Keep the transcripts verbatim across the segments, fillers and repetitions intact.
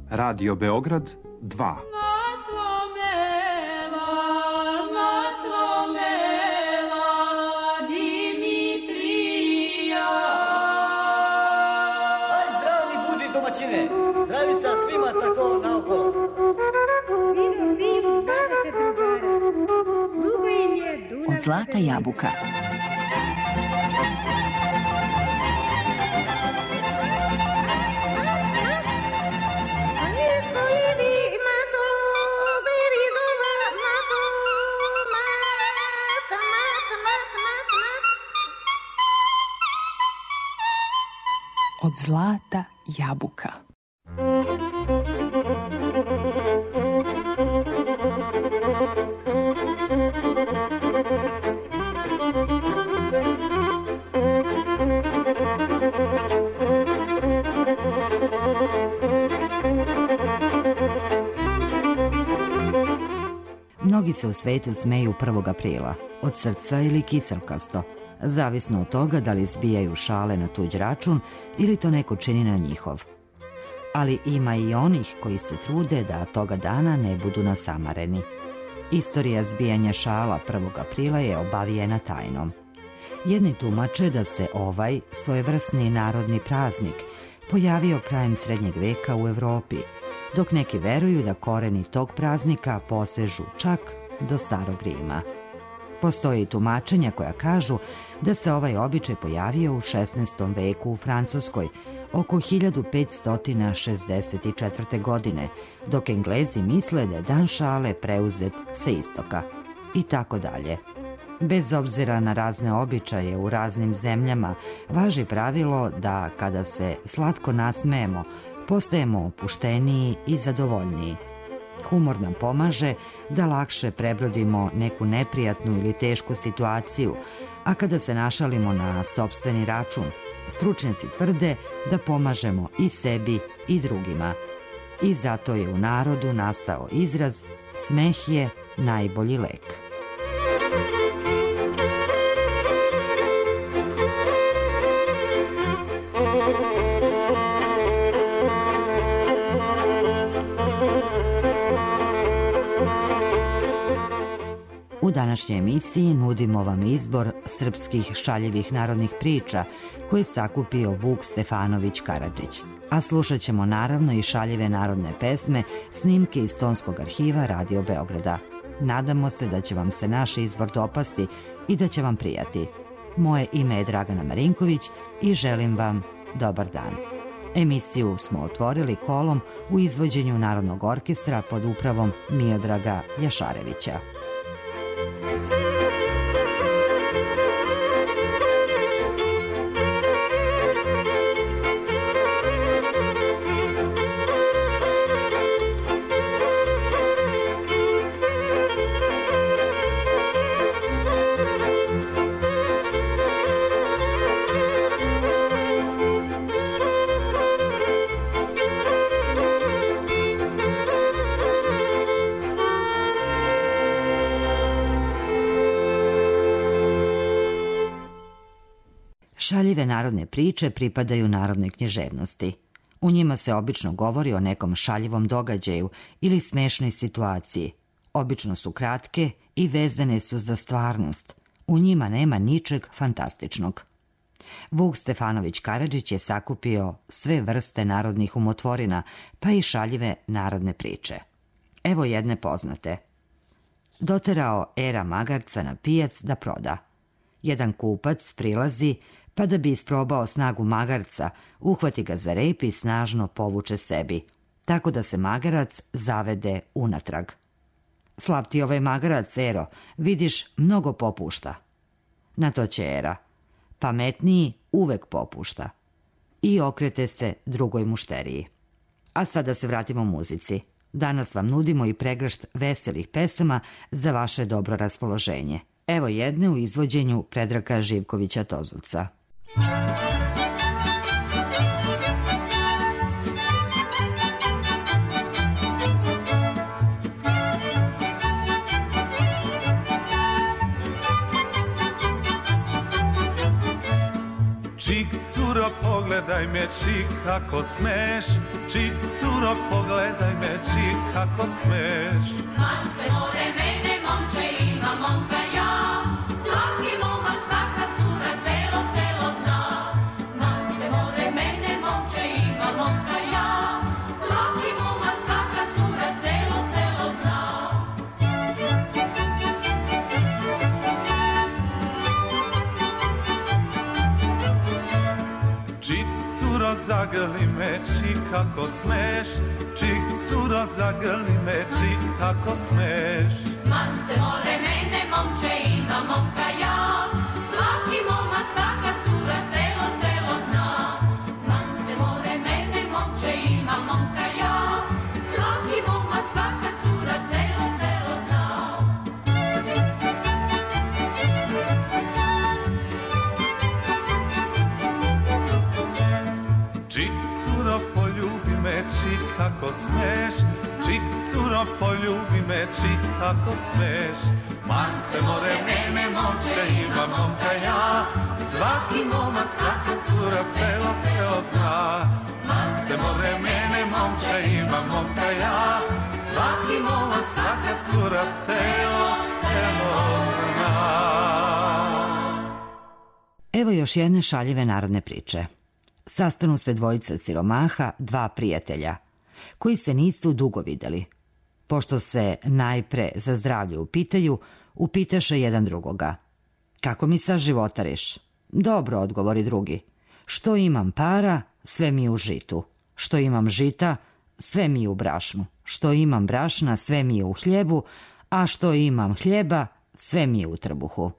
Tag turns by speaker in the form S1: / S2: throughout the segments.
S1: Radio Beograd dva.
S2: Zdravica svima tako naokolo.
S3: Vino, vino, dvadeset drugara. Sluga im je Dunav.
S4: Od zlata jabuka. Od zlata jabuka. Mnogi se u svetu smeju prvog aprila, od srca ili kiselkasto, zavisno od toga da li zbijaju šale na tuđ račun ili to neko čini na njihov. Ali ima i onih koji se trude da toga dana ne budu nasamareni. Istorija zbijanja šala prvog aprila je obavijena tajnom. Jedni tumače da se ovaj svojevrsni narodni praznik pojavio krajem srednjeg veka u Evropi, dok neki veruju da koreni tog praznika posežu čak do Starog Rima. Postoje i tumačenja koja kažu da se ovaj običaj pojavio u šesnaestom veku u Francuskoj, oko hiljadu petsto šezdeset četvrte. godine, dok Englezi misle da je dan šale preuzet sa istoka. I tako dalje. Bez obzira na razne običaje u raznim zemljama, važi pravilo da kada se slatko nasmejemo, postajemo opušteniji i zadovoljniji. Humor nam pomaže da lakše prebrodimo neku neprijatnu ili tešku situaciju, a kada se našalimo na sopstveni račun, stručnjaci tvrde da pomažemo i sebi i drugima. I zato je u narodu nastao izraz smeh je najbolji lek. U današnjoj emisiji nudimo vam izbor srpskih šaljivih narodnih priča koje je sakupio Vuk Stefanović Karadžić. A slušat ćemo naravno i šaljive narodne pesme, snimke iz tonskog arhiva Radio Beograda. Nadamo se da će vam se naš izbor dopasti i da će vam prijati. Moje ime je Dragana Marinković i želim vam dobar dan. Emisiju smo otvorili kolom u izvođenju Narodnog orkestra pod upravom Miodraga Jašarevića. Šaljive narodne priče pripadaju narodnoj književnosti. U njima se obično govori o nekom šaljivom događaju ili smešnoj situaciji. Obično su kratke i vezane su za stvarnost. U njima nema ničeg fantastičnog. Vuk Stefanović Karadžić je sakupio sve vrste narodnih umotvorina, pa i šaljive narodne priče. Evo jedne poznate. Doterao era magarca na pijac da proda. Jedan kupac prilazi, pa da bi isprobao snagu magarca, uhvati ga za rep i snažno povuče sebi, tako da se magarac zavede unatrag. Slab ti ovaj magarac, Ero, vidiš, mnogo popušta. Na to će Era. Pametniji uvek popušta. I okrete se drugoj mušteriji. A sada se vratimo muzici. Danas vam nudimo i pregršt veselih pesama za vaše dobro raspoloženje. Evo jedne u izvođenju Predraga Živkovića Tozovca.
S5: Čik curo curo, pogledaj me, čik, kako smeš. Čik, curo, pogledaj me, čik, kako smeš.
S6: Man se more mene, momče, ima momka ja. Svaki momak, svaka cura, celo selo zna. Man se more mene, momče, ima momka ja. Svaki momak, svaka cura, celo selo zna.
S5: Čik, curo, zagrli me, čik, kako smeš. Čik, curo, zagrli me, čik, kako smeš.
S6: Man se more mene, momče, ima momka ja. Svaki momak, svaka cura, celo selo zna. Man se more mene, momče, ima momka ja. Svaki momak, svaka cura, celo selo zna.
S5: Čik, curo, poljubi me, čik, kako smeš. Čik, curo, poljubi me, čik, kako smeš. Man se more mene, momče, ima momka ja. Svaki momak, svaka cura, celo selo zna. Man se more mene, momče, ima momka ja. Svaki momak, svaka cura, celo selo zna.
S4: Evo još jedne šaljive narodne priče. Sastanu se dvojica siromaha, dva prijatelja, koji se nisu dugo videli. Pošto se najpre za zdravlje upitaju, upitaše jedan drugoga. Kako mi sad životariš? Dobro, odgovori drugi. Što imam para, sve mi je u žitu. Što imam žita, sve mi je u brašnu. Što imam brašna, sve mi je u hljebu, a što imam hljeba, sve mi je u trbuhu.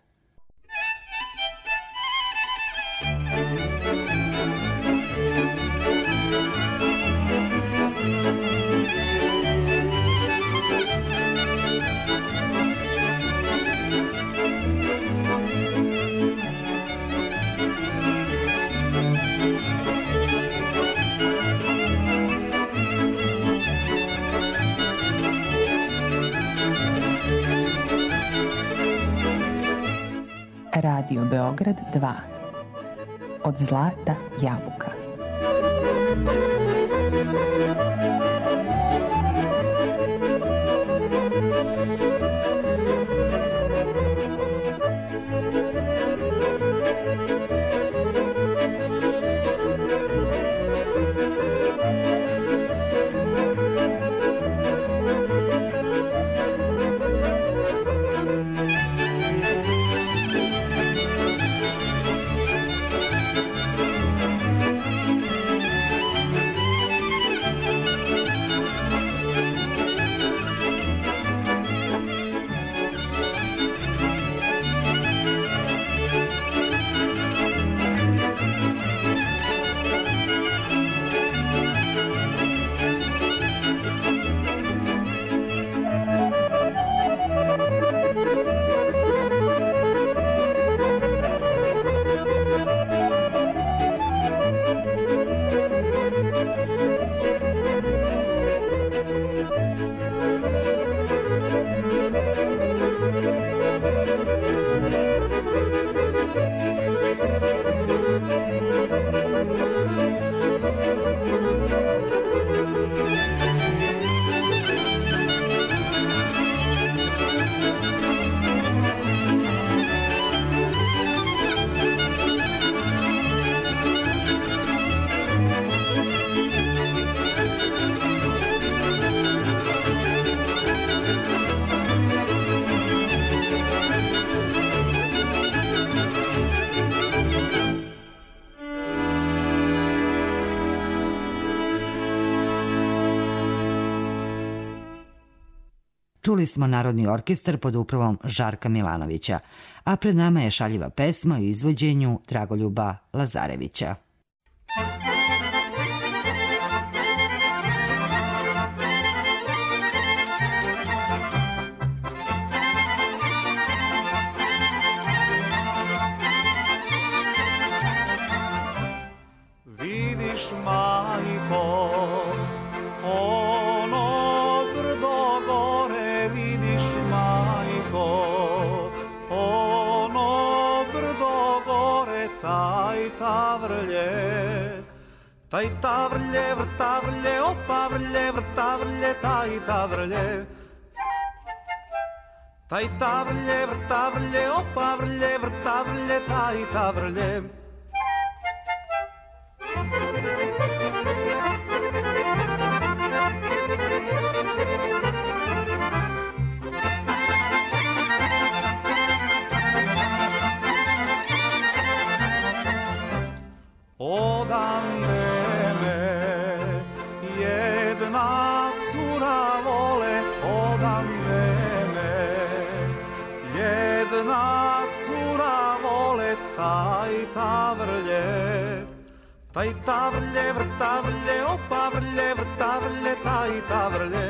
S7: Radio Beograd dva. Od zlata jabuka. Čuli smo Narodni orkestar pod upravom Žarka Milanovića, a pred nama je šaljiva pesma u izvođenju Dragoljuba Lazarevića.
S5: Vidiš, majko, ono brdo gore, vidiš, majko, ono brdo gore, taj tavrlje. taj tavrlje, vrtavrlje, opavrlje, vrtavrlje, taj tavrlje. Taj tavrlje, vrtavrlje, opavrlje, vrtavrlje, taj tavrlje. Odande me jedna cura vole, odande me jedna cura vole, taj tavrlje, taj tavrlje, vrtavrlje, opavrlje, vrtavrlje, taj tavrlje.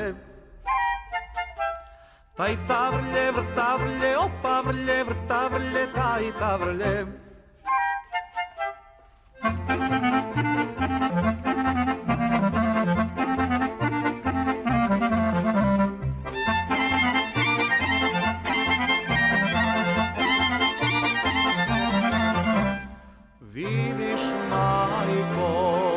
S5: Taj tavrlje, vrtavrlje, opavrlje, vrtavrlje, taj tavrlje. Vidiš, majko,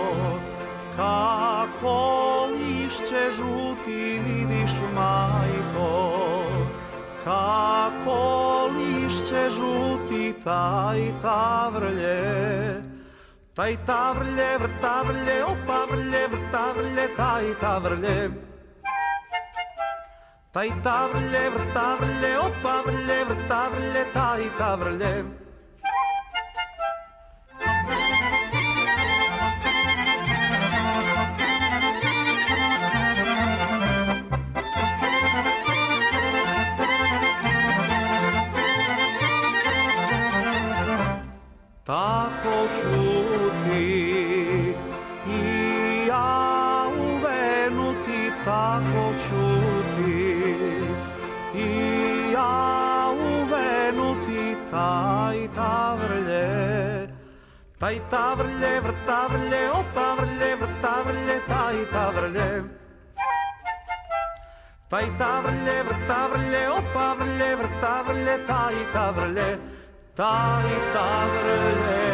S5: kako lišće žuti, vidiš, majko, kako lišće žuti, taj tavrlje. Taj tavrlje, vrtavrlje, opavrlje, vrtavrlje, taj tavrlje. Taj tavrlje, vrtavrlje, opavrlje, vrtavrlje, taj tavrlje. Tako čuti i ja uvenuti, tako čuti i ja uvenuti, taj tavrlje. Taj tavrlje, vrtavrlje, opavrlje, vrtavrlje, taj tavrlje. Taj tavrlje, vrtavrlje, opavrlje, vrtavrlje, taj tavrlje. Taj tavrlje.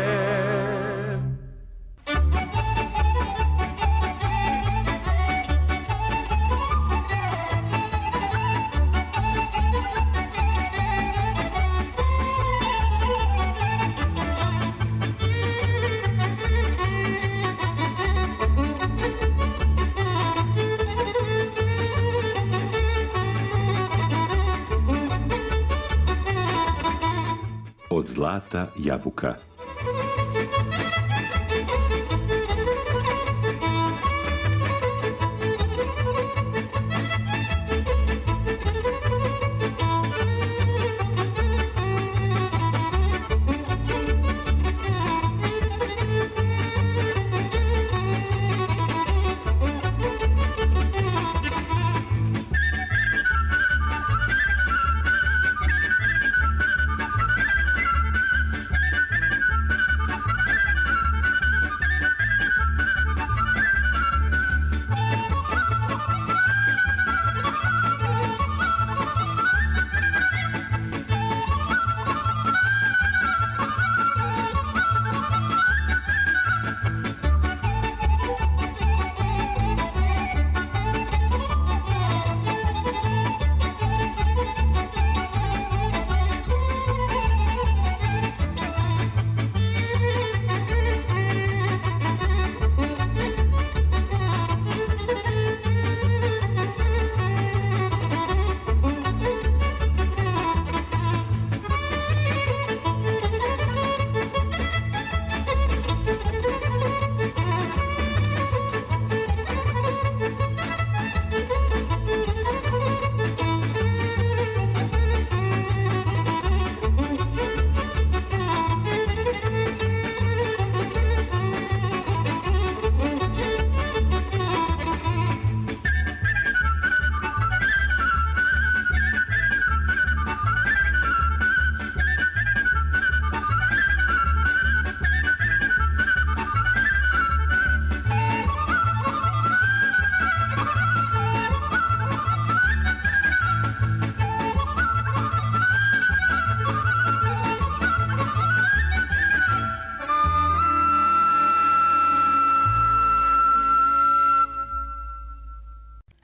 S8: Od zlata jabuka.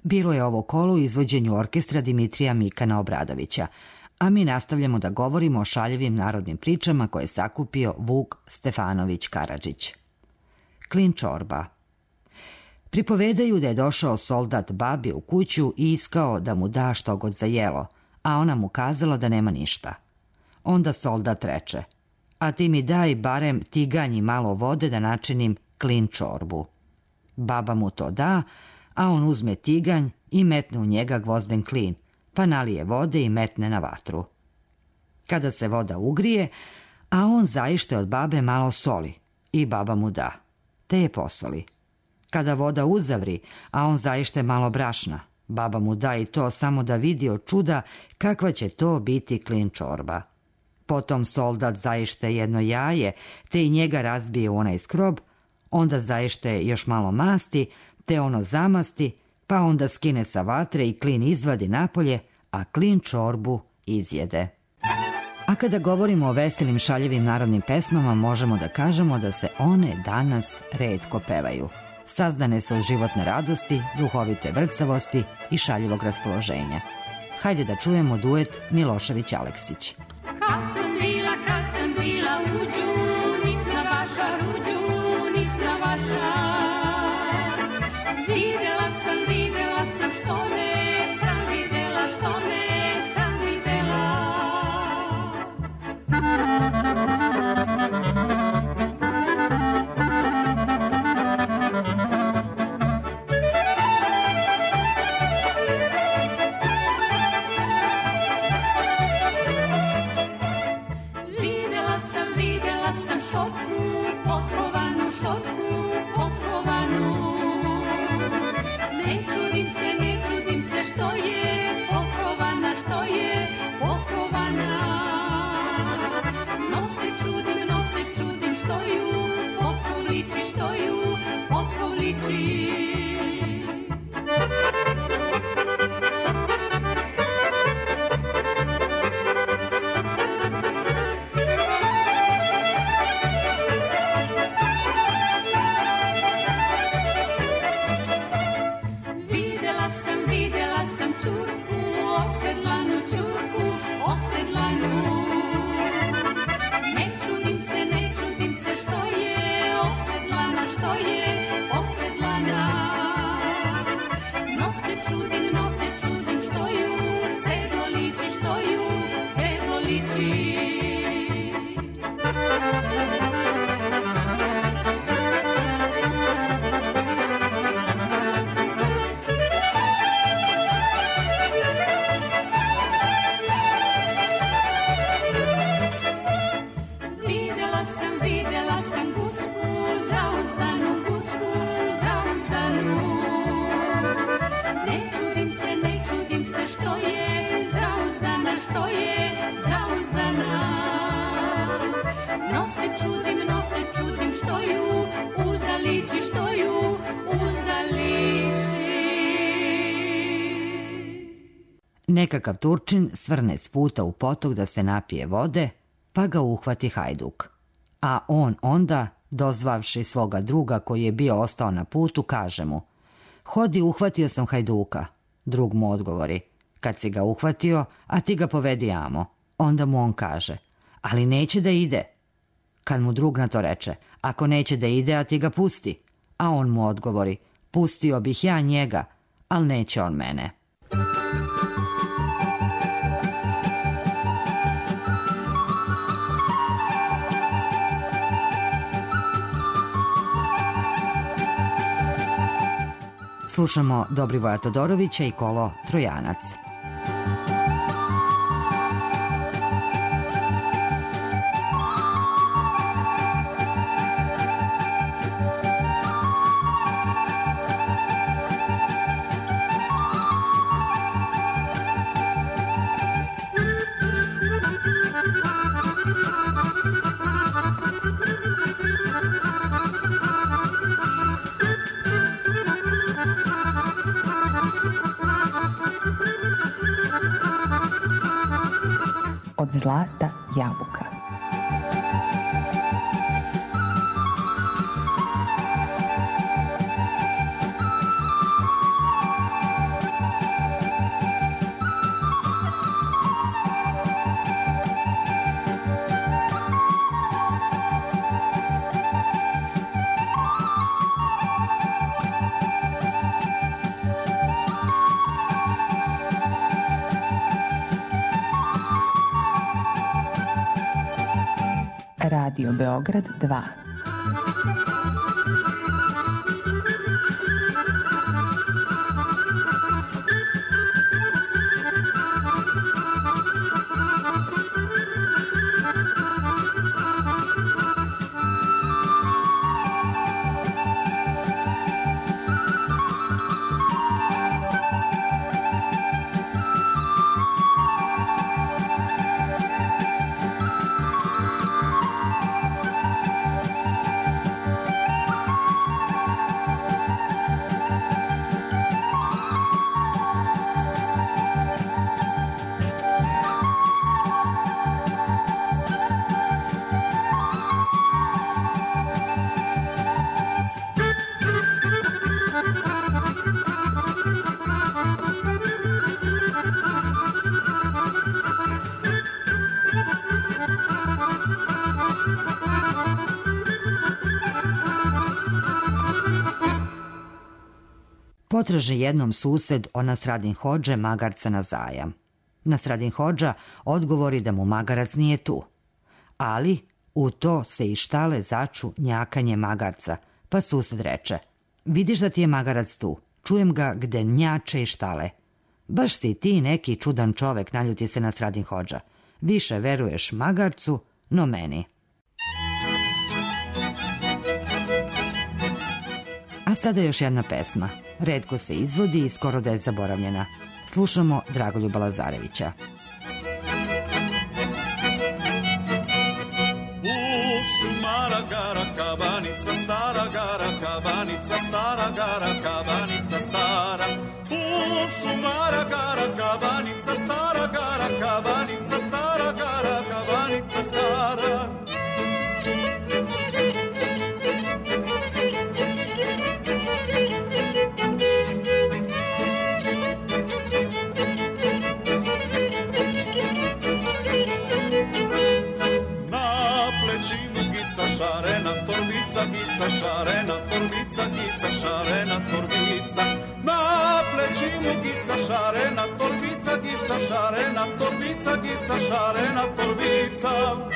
S4: Bilo je ovo kolo u izvođenju orkestra Dimitrija Mikana Obradovića, a mi nastavljamo da govorimo o šaljivim narodnim pričama koje je sakupio Vuk Stefanović Karadžić. Klin čorba. Pripovedaju da je došao soldat babi u kuću i iskao da mu da što god za jelo, a ona mu kazala da nema ništa. Onda soldat reče: a ti mi daj barem tiganj i malo vode da načinim klin čorbu. Baba mu to da, a on uzme tiganj i metne u njega gvozden klin, pa nalije vode i metne na vatru. Kada se voda ugrije, a on zaište od babe malo soli i baba mu da, te je posoli. Kada voda uzavri, a on zaište malo brašna, baba mu da i to samo da vidi od čuda kakva će to biti klin čorba. Potom soldat zaište jedno jaje, te i njega razbije u onaj skrob, onda zaište još malo masti, te ono zamasti, pa onda skine sa vatre i klin izvadi napolje, a klin čorbu izjede. A kada govorimo o veselim šaljivim narodnim pesmama, možemo da kažemo da se one danas retko pevaju. Sazdane su od životne radosti, duhovite vrcavosti i šaljivog raspoloženja. Hajde da čujemo duet Milošević-Aleksić.
S6: Kad sam bila, kad sam bila u Đu, nisna vaša ruđu, nisna vaša. Videla sam, videla sam što ne sam videla, što ne sam videla. Videla sam, videla sam šotku, potkovanu šotku, potkovanu. Ne čudim se, ne čudim se što je potkovana, što je potkovana. No se čudim, no se čudim što ju potkovliči, što ju potkovliči. Videla sam, videla sam čurku, osedlanu čurku, osedlanu. Ne čudim se, ne čudim se što je osedlana, što je osedlana. No se čudim, no se čudim što ju se doliči, što ju se doliči. Videla sam, videla sam gusku, zauzdanu gusku, zauzdanu. Ne čudim se, ne čudim se što je zauzdana, što je zauzdana. No se čudim, no se čudim što ju uzda liči, što ju uzda liči.
S4: Nekakav Turčin svrne s puta u potok da se napije vode, pa ga uhvati hajduk. A on onda, dozvavši svoga druga koji je bio ostao na putu, kaže mu: hodi, uhvatio sam hajduka. Drug mu odgovori: kad si ga uhvatio, a ti ga povedi amo. Onda mu on kaže: ali neće da ide. Kad mu drug na to reče: ako neće da ide, a ti ga pusti. A on mu odgovori: pustio bih ja njega, ali neće on mene. Slušamo Dobrivoja Todorovića i kolo Trojanac.
S9: Od zlata jabuka. Radio Beograd dva.
S7: Potraže jednom sused o Nasradin Hodže magarca na zajam. Nasradin Hodža odgovori da mu magarac nije tu. Ali u to se iz štale začu njakanje magarca, pa sused reče: vidiš da ti je magarac tu, čujem ga gde njače iz štale. Baš si ti neki čudan čovek, naljuti se Nasradin Hodža. Više veruješ magarcu, no meni. A sada još jedna pesma. Retko se izvodi i skoro da je zaboravljena. Slušamo Dragoljuba Lazarevića.
S5: U šumara gara kabanica, stara gara kabanica, stara gara kabanica, stara. U šumara gara kabanica, stara gara kabanica, stara gara kabanica, stara. Šarena torbica, gica šarena torbica, gica šarena torbica. Na plećinu gica šarena torbica, gica šarena torbica, gica šarena torbica.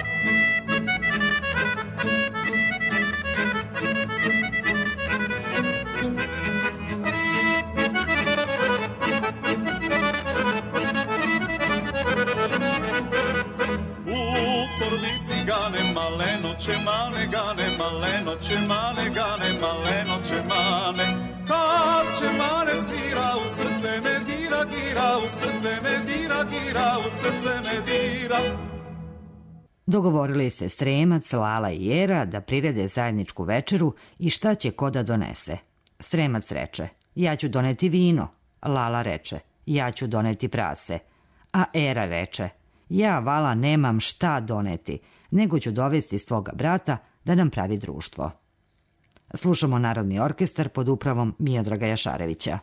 S5: Gane maleno čemane, gane maleno čemane, gane maleno čemane. Kad čemane svira u srce me dira, gira u srce me dira, gira u srce me dira.
S7: Dogovorili se Sremac, Lala i Jera da prirede zajedničku večeru i šta će ko da donese. Sremac reče: ja ću doneti vino. Lala reče: ja ću doneti prase. A Era reče: ja, Vala, nemam šta doneti, nego ću dovesti svoga brata da nam pravi društvo. Slušamo Narodni orkestar pod upravom Miodraga Jašarevića.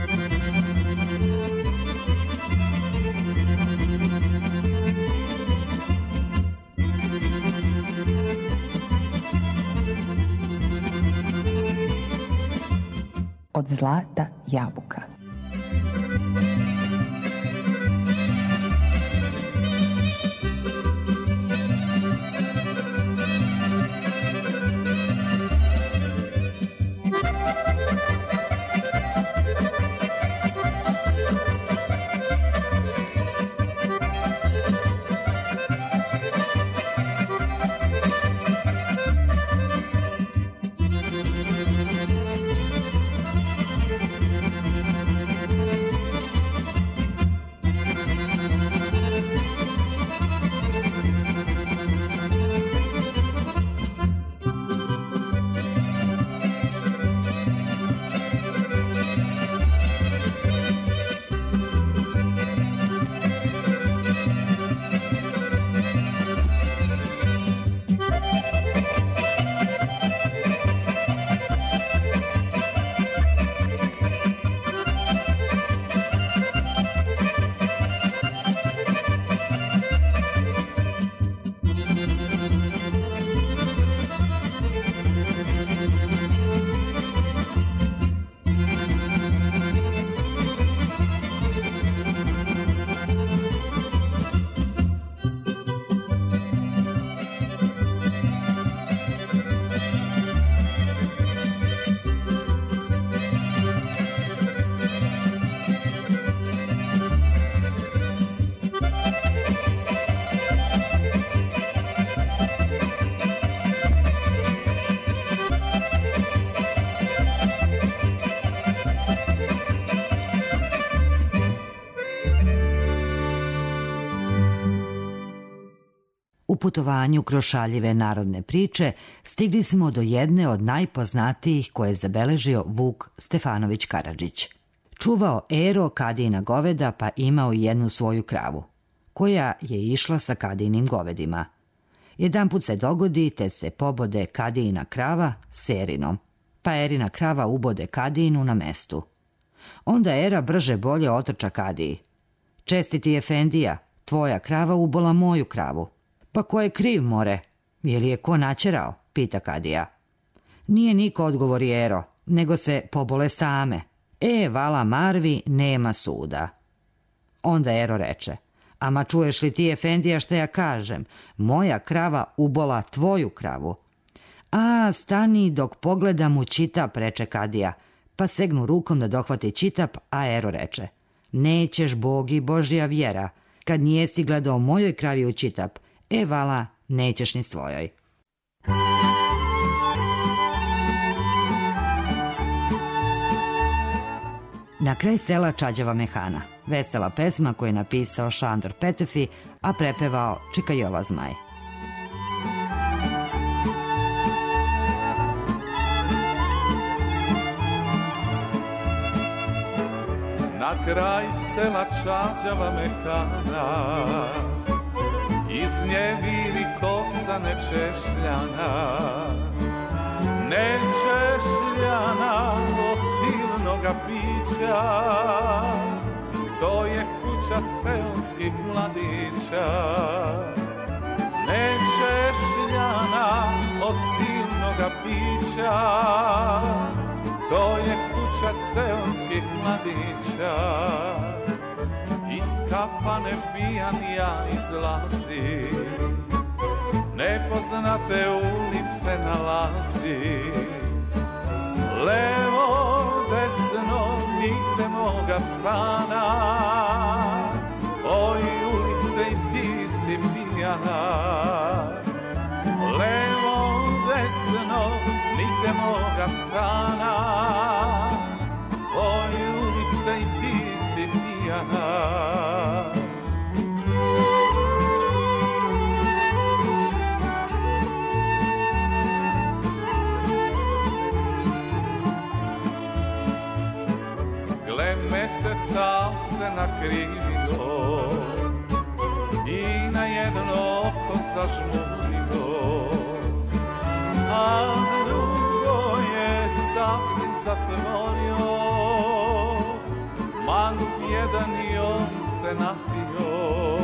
S9: Od zlata jabuka.
S7: U putovanju kroz šaljive narodne priče stigli smo do jedne od najpoznatijih koje je zabeležio Vuk Stefanović Karadžić. Čuvao Ero Kadijina goveda pa imao i jednu svoju kravu, koja je išla sa Kadijinim govedima. Jedanput se dogodi te se pobode Kadijina krava s Erinom, pa Erina krava ubode Kadijinu na mestu. Onda Era brže bolje otrča Kadiji. Čestiti efendija, tvoja krava ubola moju kravu. Pa ko je kriv, more? Je li je ko načerao? Pita Kadija. Nije niko, odgovori Ero, nego se pobole same. E, vala Marvi, nema suda. Onda Ero reče, ama čuješ li ti, efendija, šta ja kažem? Moja krava ubola tvoju kravu. A, stani dok pogledam u čitap, reče Kadija, pa segnu rukom da dohvati čitap, a Ero reče, nećeš, Bogi, Božja vjera, kad nijesi gledao mojoj kravi u čitap, e, vala, nećeš ni svojoj. Na kraj sela Čađava mehana, vesela pesma koju je napisao Šandor Petefi, a prepevao Čika Jova Zmaj.
S5: Na kraj sela Čađava mehana, iz nje viri kosa nečešljana, nečešljana od silnoga pića, to je kuća seoskih mladića. Nečešljana od silnoga pića, to je kuća seoskih mladića. Iz kafane pijan ja izlazim, nepoznate ulice nalazim. Levo, desno, nigde moga stana, oj ulice i ti si pijana. Levo, desno, nigde moga stana, oj ulice i ti si pijana. Gle meseca se nakrivilo i na jedno oko zažmurilo, a drugo je sasvim zatvorio. Mangup jedan i on se napio,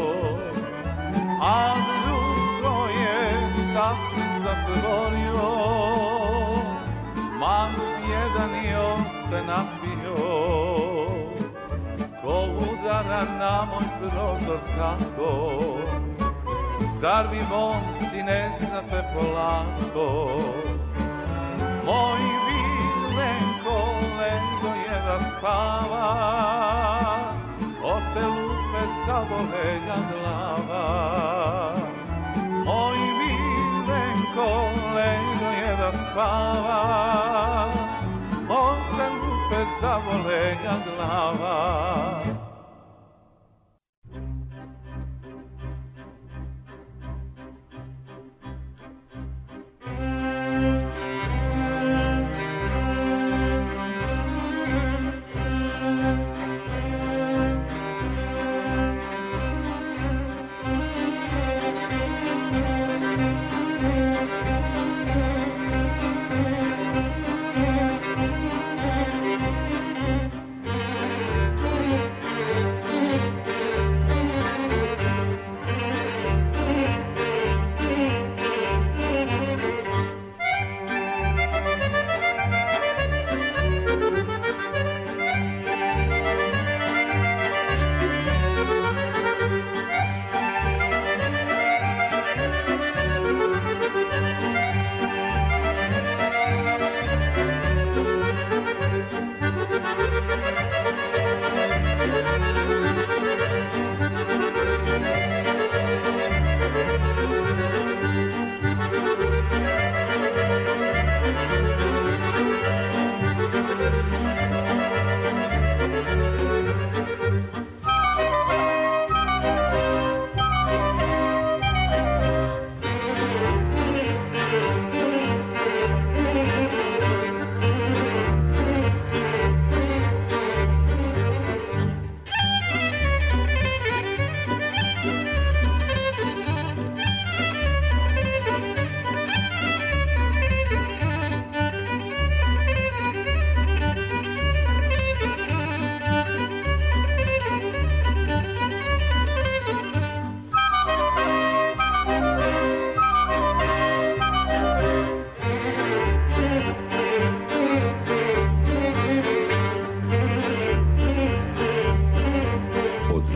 S5: a drugo je sasvim zatvorio. Mangup jedan i on se napio. Ko udara na moj prozor tako, zar vi momci ne znate polako? Moj Vilenko lego je da spava, od te lupe zabole ga glava. Moj Vilenko lego je da spava, od te lupe zabole ga glava.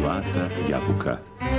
S8: Zlata Jabuka.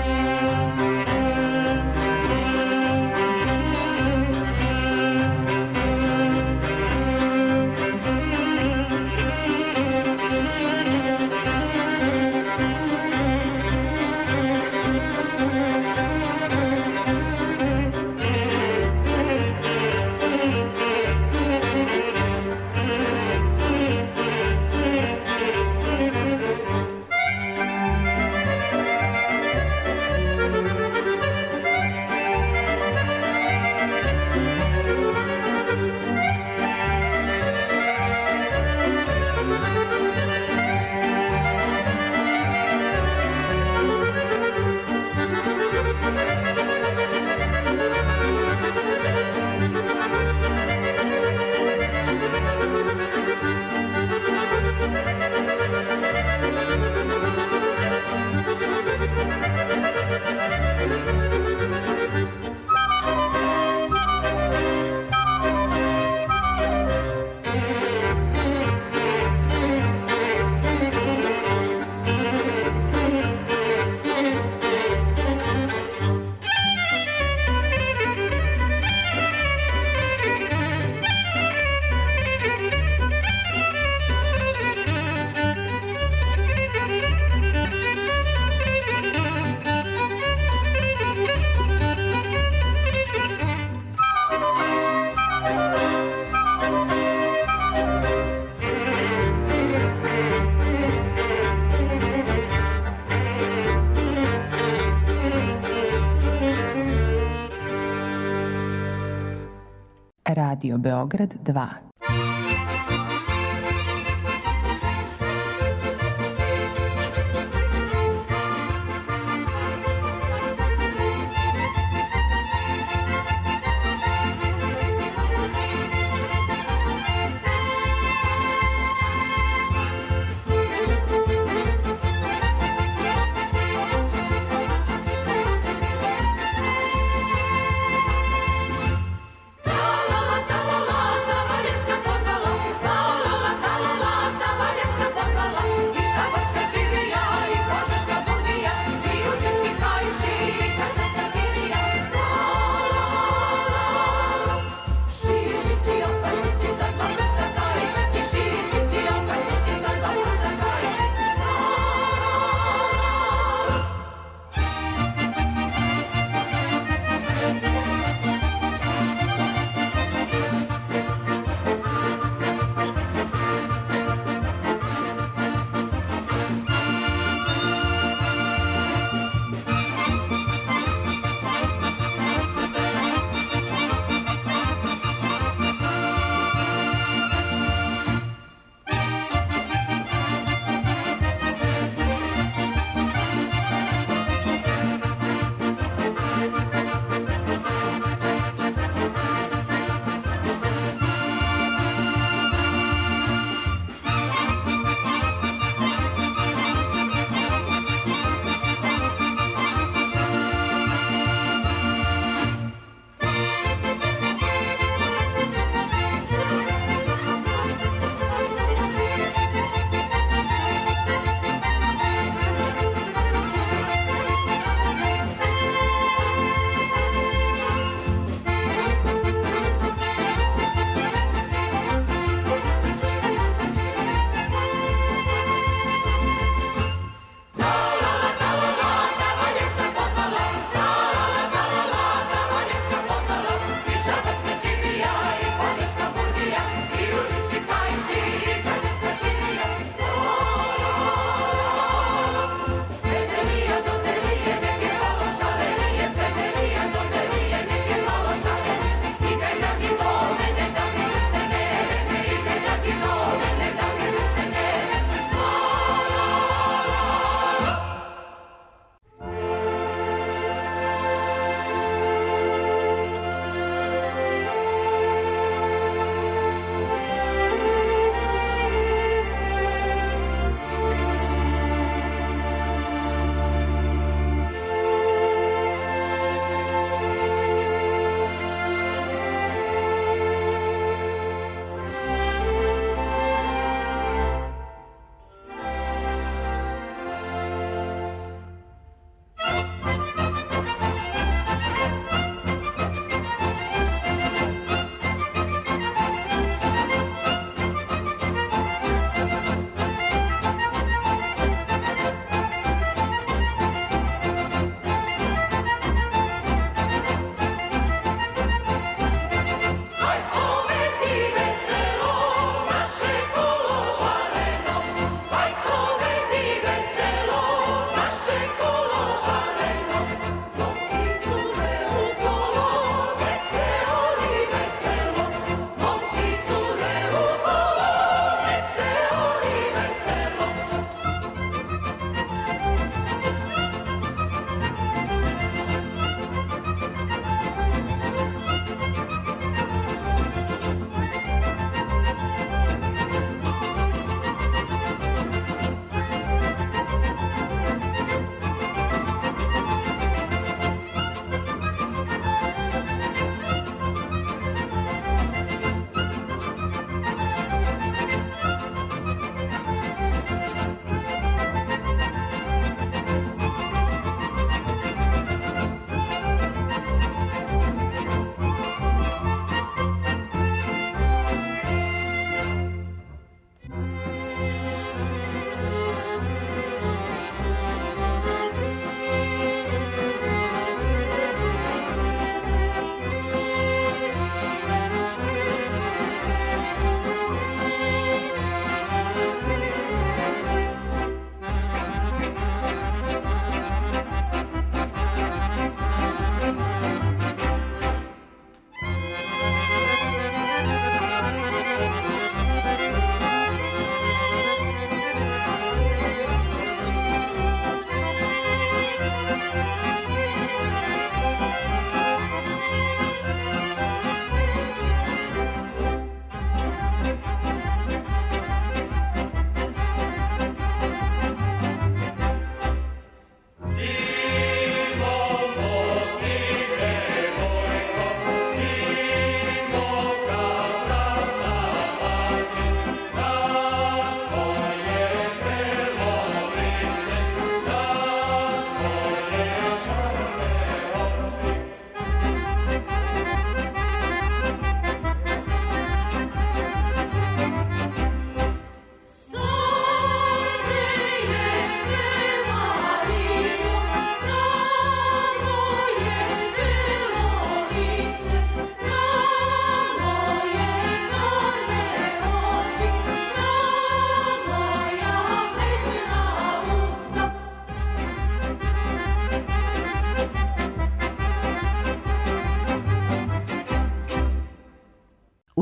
S9: Radio Beograd dva.
S6: Tra la la, tra la la, tra la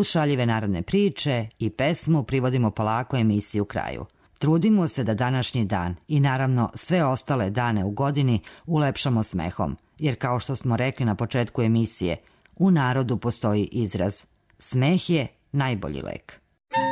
S7: Uz šaljive narodne priče i pesmu privodimo polako emisiju kraju. Trudimo se da današnji dan i naravno sve ostale dane u godini ulepšamo smehom, jer kao što smo rekli na početku emisije, u narodu postoji izraz: smeh je najbolji lek.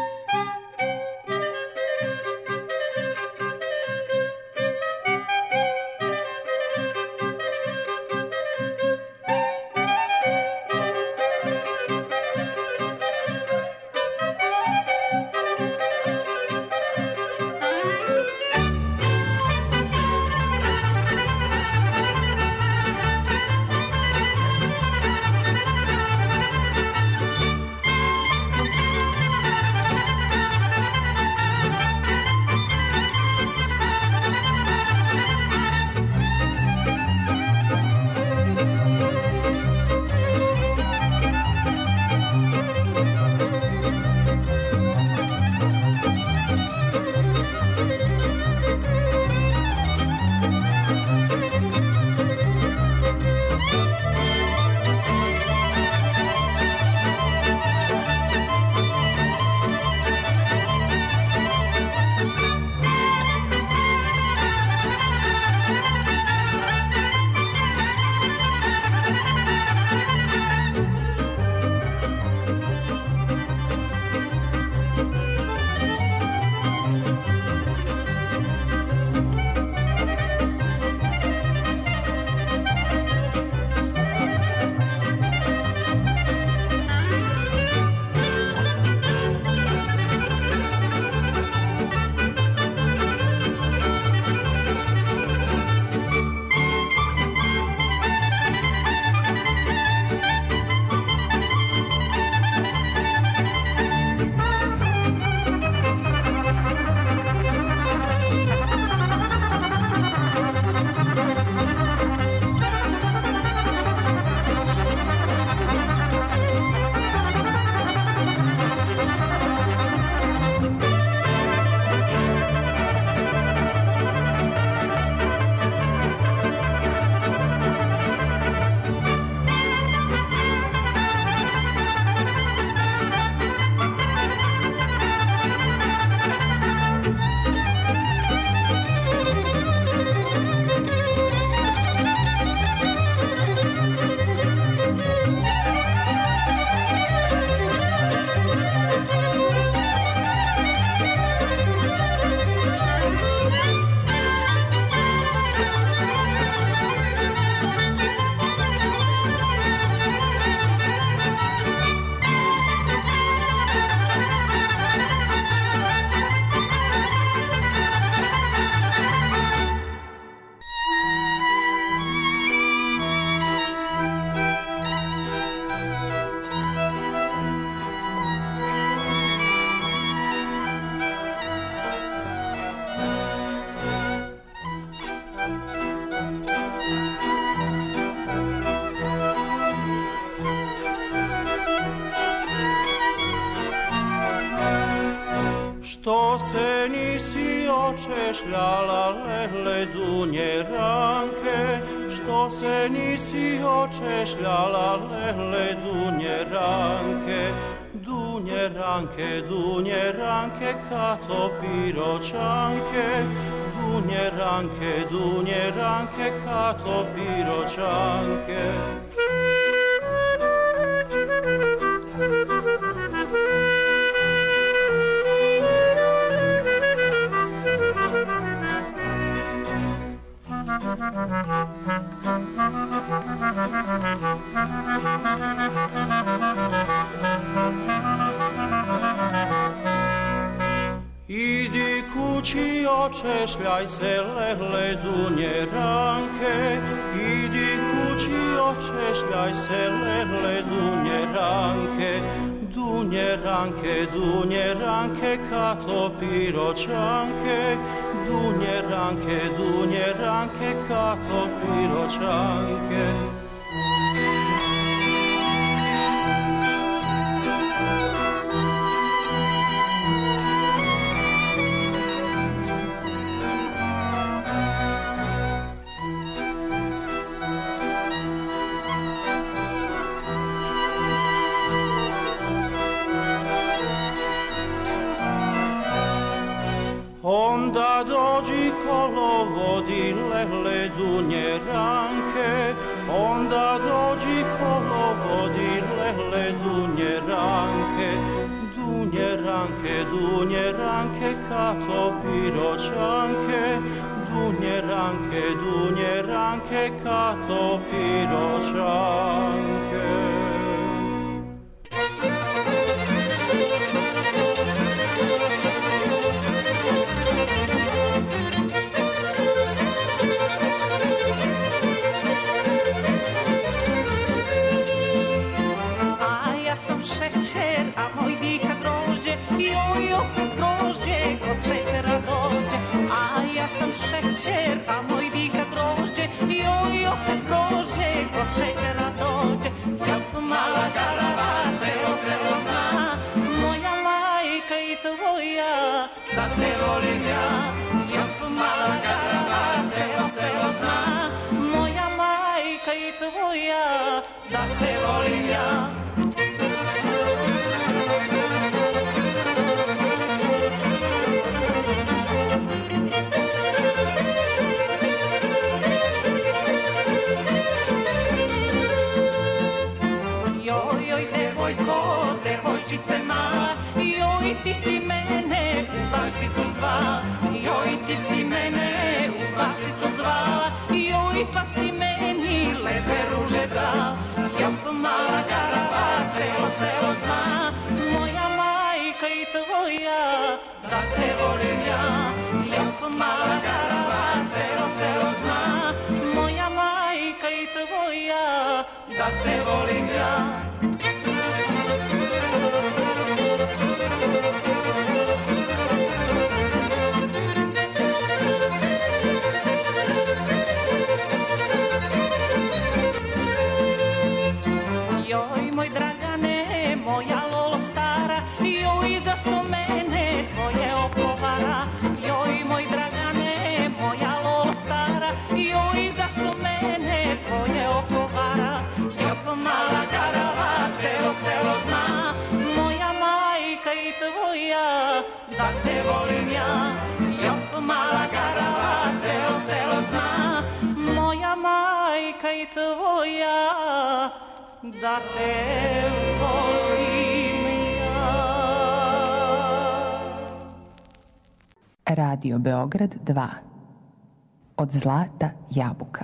S5: Što se nisi očešljala, lele dunje ranke, što se nisi očešljala, lele dunje ranke, dunje ranke, dunje ranke, kato piročanke, dunje ranke, dunje ranke, kato piročanke. Idi kući, očešljaj se, lele dunje ranke, idi kući, očešljaj se, lele dunje ranke, dunje ranke, dunje ranke, kato piročanke, dunje ranke, dunje ranke, kato piročanke. kolo vodi lele dunje ranke, onda dođi kolo vodi lele dunje ranke, dunje ranke, dunje ranke, kato piročanke, dunje ranke, dunje ranke, kato piročanke.
S6: A moj dika grožđe, jojo, grožđe, kod šećera dođe. A ja sam šećer, a moj dika grožđe, jojo, grožđe, kod šećera dođe. Jop, mala garava, celo selo zna, moja majka i tvoja, da te volim ja. Jop, mala garava, celo selo zna, moja majka i tvoja, da te volim ja. Devojčice mala, joj ti si mene u bašticu zvala, joj ti si mene u bašticu zvala, joj pa si meni lepe ruže dala. Jop, mala garava, celo selo zna, moja majka i tvoja, da te volim ja. Jop, mala garava, celo selo zna, moja majka i tvoja, da te volim ja. Joj, moj Dragane, moja lolo stara, joj, zašto mene tvoje okovara? Joj, moj Dragane, moja lolo stara, joj, zašto mene tvoje okovara? Jop, mala garava, celo selo zna, moja majka i tvoja, da te volim ja. Jop, mala garava, celo selo zna, moja majka i tvoja, da te volim ja.
S9: Radio Beograd dva. Od zlata jabuka.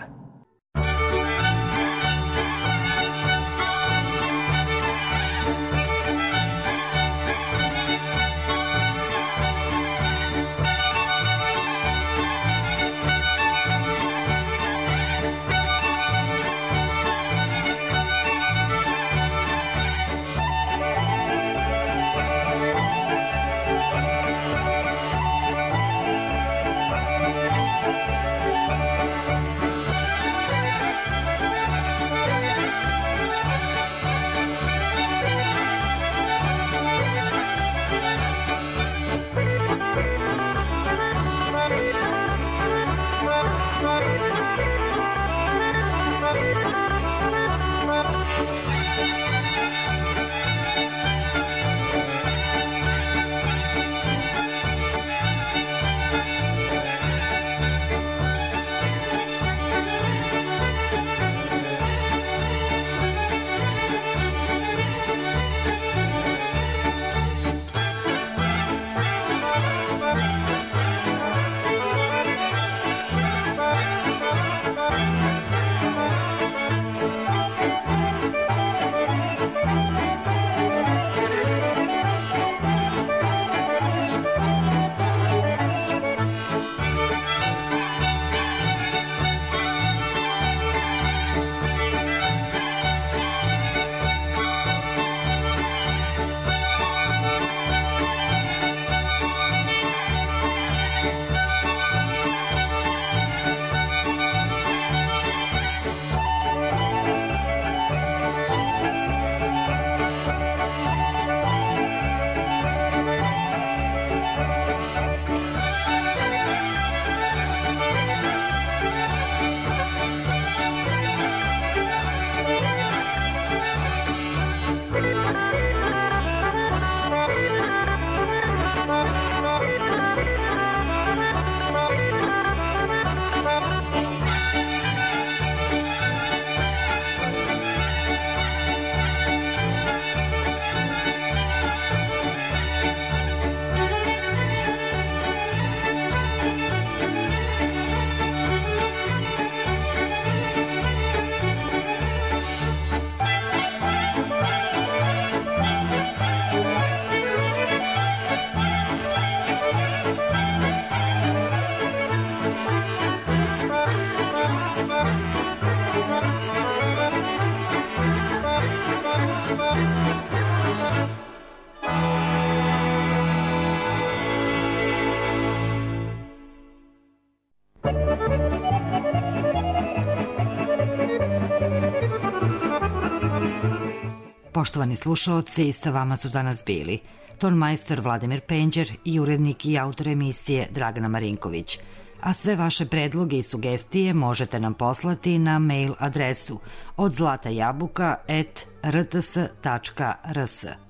S7: Poštovani slušaoci, sa vama su danas bili tonmajstor Vladimir Penđer i urednik i autor emisije Dragana Marinković. A sve vaše predloge i sugestije možete nam poslati na mail adresu od zlata jabuka at r t s tačka r s.